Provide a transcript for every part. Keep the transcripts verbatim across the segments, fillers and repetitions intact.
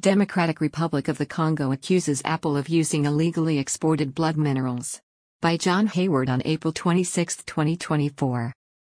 Democratic Republic of the Congo accuses Apple of using illegally exported blood minerals. By John Hayward on April twenty-sixth, twenty twenty-four.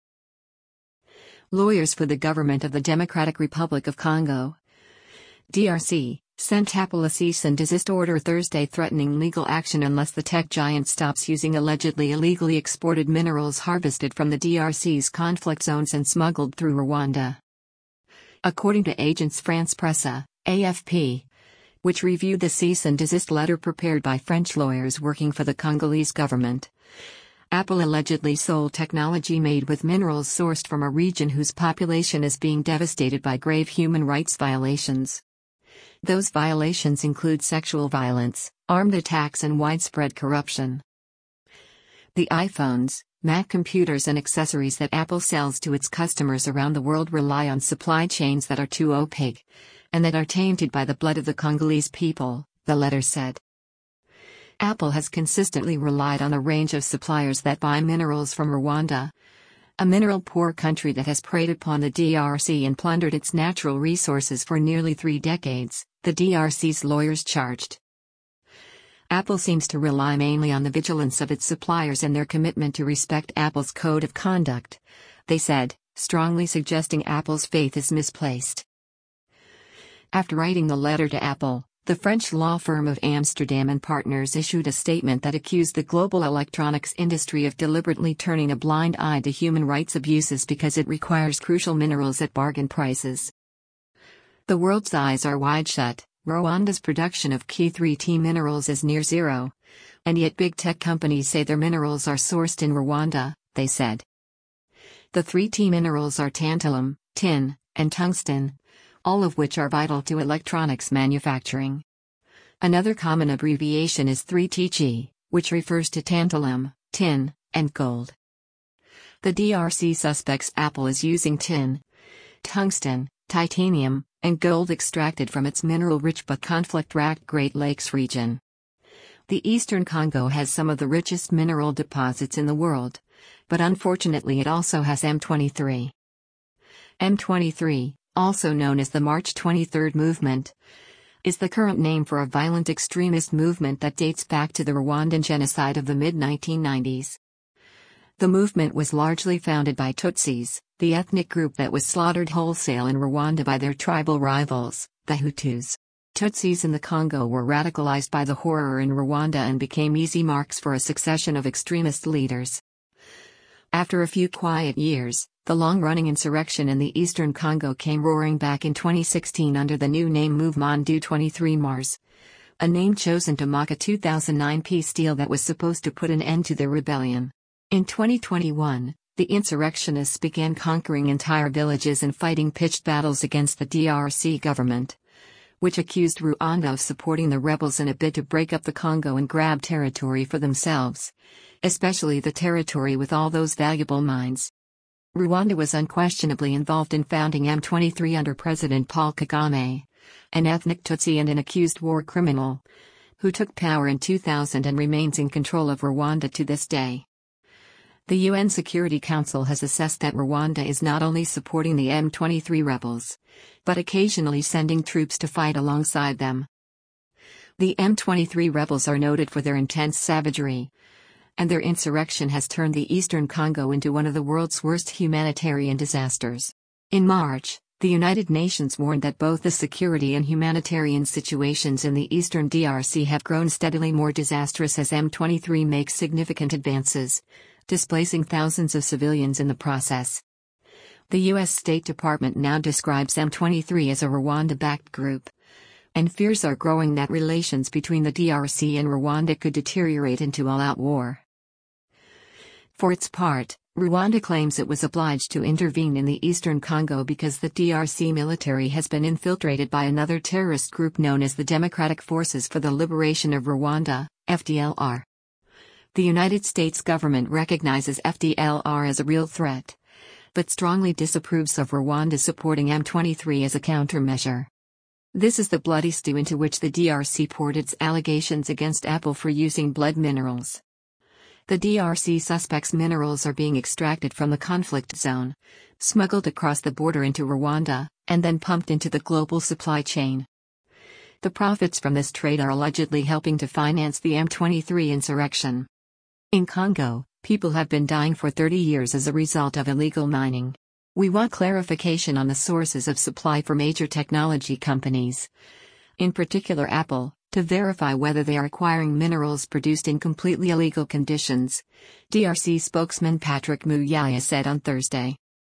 Lawyers for the government of the Democratic Republic of Congo, D R C, sent Apple a cease and desist order Thursday threatening legal action unless the tech giant stops using allegedly illegally exported minerals harvested from the D R C's conflict zones and smuggled through Rwanda. According to Agence France-Presse, A F P, which reviewed the cease and desist letter prepared by French lawyers working for the Congolese government, Apple allegedly sold technology made with minerals sourced from a region whose population is being devastated by grave human rights violations. Those violations include sexual violence, armed attacks, and widespread corruption. The iPhones, Mac computers, and accessories that Apple sells to its customers around the world rely on supply chains that are too opaque, and that are tainted by the blood of the Congolese people, the letter said. Apple has consistently relied on a range of suppliers that buy minerals from Rwanda, a mineral-poor country that has preyed upon the D R C and plundered its natural resources for nearly three decades, the D R C's lawyers charged. Apple seems to rely mainly on the vigilance of its suppliers and their commitment to respect Apple's code of conduct, they said, strongly suggesting Apple's faith is misplaced. After writing the letter to Apple, the French law firm of Amsterdam and Partners issued a statement that accused the global electronics industry of deliberately turning a blind eye to human rights abuses because it requires crucial minerals at bargain prices. The world's eyes are wide shut. Rwanda's production of key three T minerals is near zero, and yet big tech companies say their minerals are sourced in Rwanda, they said. The three T minerals are tantalum, tin, and tungsten, all of which are vital to electronics manufacturing. Another common abbreviation is three T G, which refers to tantalum, tin, and gold. The D R C suspects Apple is using tin, tungsten, titanium, and gold extracted from its mineral-rich but conflict-racked Great Lakes region. The eastern Congo has some of the richest mineral deposits in the world, but unfortunately it also has M twenty-three. M twenty-three, also known as the March twenty-third movement, is the current name for a violent extremist movement that dates back to the Rwandan genocide of the mid nineteen nineties. The movement was largely founded by Tutsis, the ethnic group that was slaughtered wholesale in Rwanda by their tribal rivals, the Hutus. Tutsis in the Congo were radicalized by the horror in Rwanda and became easy marks for a succession of extremist leaders. After a few quiet years, the long-running insurrection in the eastern Congo came roaring back in twenty sixteen under the new name Mouvement du twenty-three Mars, a name chosen to mock a two thousand nine peace deal that was supposed to put an end to their rebellion. In twenty twenty-one, the insurrectionists began conquering entire villages and fighting pitched battles against the D R C government, which accused Rwanda of supporting the rebels in a bid to break up the Congo and grab territory for themselves, especially the territory with all those valuable mines. Rwanda was unquestionably involved in founding M twenty-three under President Paul Kagame, an ethnic Tutsi and an accused war criminal, who took power in two thousand and remains in control of Rwanda to this day. The U N Security Council has assessed that Rwanda is not only supporting the M twenty-three rebels, but occasionally sending troops to fight alongside them. The M twenty-three rebels are noted for their intense savagery, and their insurrection has turned the eastern Congo into one of the world's worst humanitarian disasters. In March, the United Nations warned that both the security and humanitarian situations in the eastern D R C have grown steadily more disastrous as M twenty-three makes significant advances, displacing thousands of civilians in the process. The U S State Department now describes M twenty-three as a Rwanda-backed group, and fears are growing that relations between the D R C and Rwanda could deteriorate into all-out war. For its part, Rwanda claims it was obliged to intervene in the eastern Congo because the D R C military has been infiltrated by another terrorist group known as the Democratic Forces for the Liberation of Rwanda, F D L R. The United States government recognizes F D L R as a real threat, but strongly disapproves of Rwanda supporting M twenty-three as a countermeasure. This is the bloody stew into which the D R C poured its allegations against Apple for using blood minerals. The D R C suspects minerals are being extracted from the conflict zone, smuggled across the border into Rwanda, and then pumped into the global supply chain. The profits from this trade are allegedly helping to finance the M twenty-three insurrection. In Congo, people have been dying for thirty years as a result of illegal mining. We want clarification on the sources of supply for major technology companies, in particular Apple, to verify whether they are acquiring minerals produced in completely illegal conditions, D R C spokesman Patrick Muyaya said on Thursday.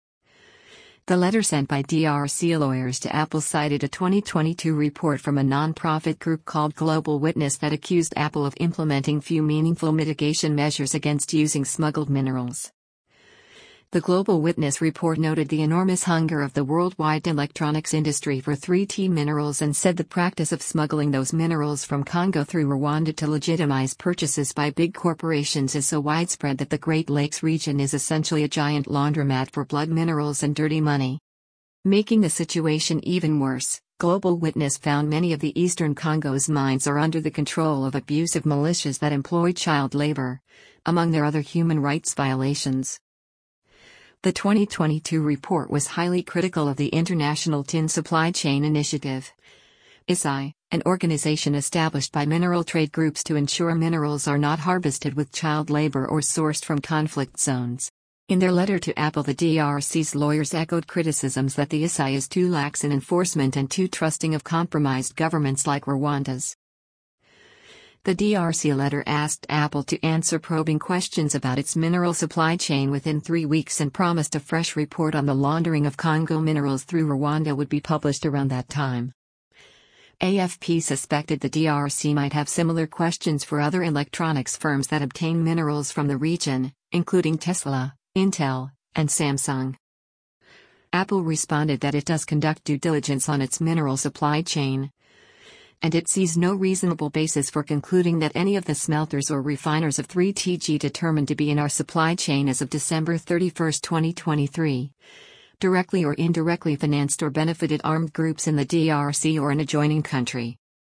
The letter sent by D R C lawyers to Apple cited a twenty twenty-two report from a non-profit group called Global Witness that accused Apple of implementing few meaningful mitigation measures against using smuggled minerals. The Global Witness report noted the enormous hunger of the worldwide electronics industry for three T minerals and said the practice of smuggling those minerals from Congo through Rwanda to legitimize purchases by big corporations is so widespread that the Great Lakes region is essentially a giant laundromat for blood minerals and dirty money. Making the situation even worse, Global Witness found many of the eastern Congo's mines are under the control of abusive militias that employ child labor, among their other human rights violations. The twenty twenty-two report was highly critical of the International Tin Supply Chain Initiative, I S I, an organization established by mineral trade groups to ensure minerals are not harvested with child labor or sourced from conflict zones. In their letter to Apple, the D R C's lawyers echoed criticisms that the I S I is too lax in enforcement and too trusting of compromised governments like Rwanda's. The D R C letter asked Apple to answer probing questions about its mineral supply chain within three weeks and promised a fresh report on the laundering of Congo minerals through Rwanda would be published around that time. A F P suspected the D R C might have similar questions for other electronics firms that obtain minerals from the region, including Tesla, Intel, and Samsung. Apple responded that it does conduct due diligence on its mineral supply chain, and it sees no reasonable basis for concluding that any of the smelters or refiners of three T G determined to be in our supply chain as of December thirty-first, twenty twenty-three, directly or indirectly financed or benefited armed groups in the D R C or an adjoining country.